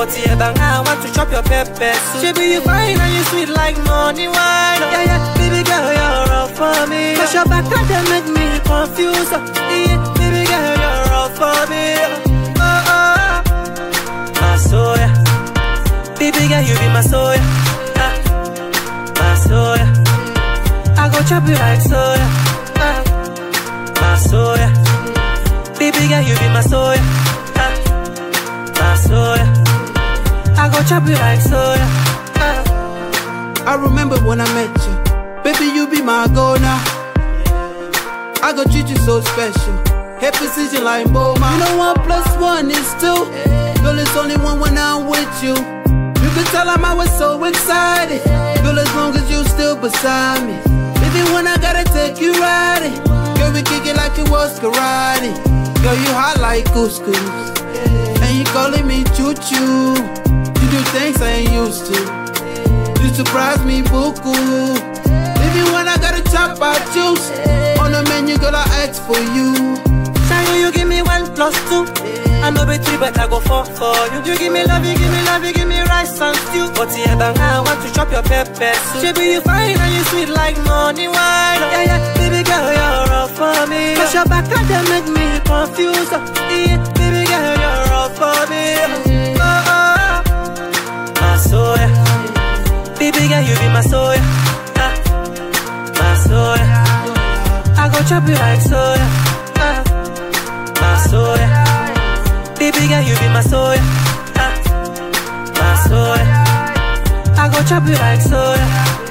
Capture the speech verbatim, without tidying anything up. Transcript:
But yeah, bang, I want to chop your pepper soup. Baby, you fine and you sweet like money wine. Yeah, yeah, baby girl, you're all for me. Cause your back and they make me confused. Yeah, baby girl, you're all for me. Oh, oh, oh. My soul, yeah. Baby girl, you be my soul, yeah. Ah. My soul, yeah. I go chop you like soda. Ah. My soul, yeah. Baby girl, you be my soul, yeah. Ah. My soul, yeah. I go chop you like soda. Ah. I remember when I met you. Baby, you be my goal now. I go treat you so special. Head position like Boma. You know one plus one is two. Girl, it's only one when I'm with you. You can tell I'm always so excited. Girl, as long as you still beside me. Baby, when I gotta take you riding. Girl, we kick it like it was karate. Girl, you hot like couscous. And you calling me choo-choo. You do things I ain't used to. You surprise me, beaucoup. Baby, when I gotta chop out juice. On the menu, girl, I ask for you. Shine you give me one plus two. I know be three, but I go four for you. You give me love, you give me love, you give me rice and stew. But yeah, bang, I want to chop your pepper soup. Baby, you fine and you sweet like money wine. Yeah, yeah, baby girl, you're all for me. Cause your back and they make me confused. Yeah, baby girl, you're all for me. Oh, oh, oh. My soul, yeah. Baby girl, you be my soul, yeah. Ah. My soul, yeah. I go chop you like soda. Ah. My soul, yeah. Baby girl, you be my soul, yeah. Ah. My soul, yeah. I go chop you like soda.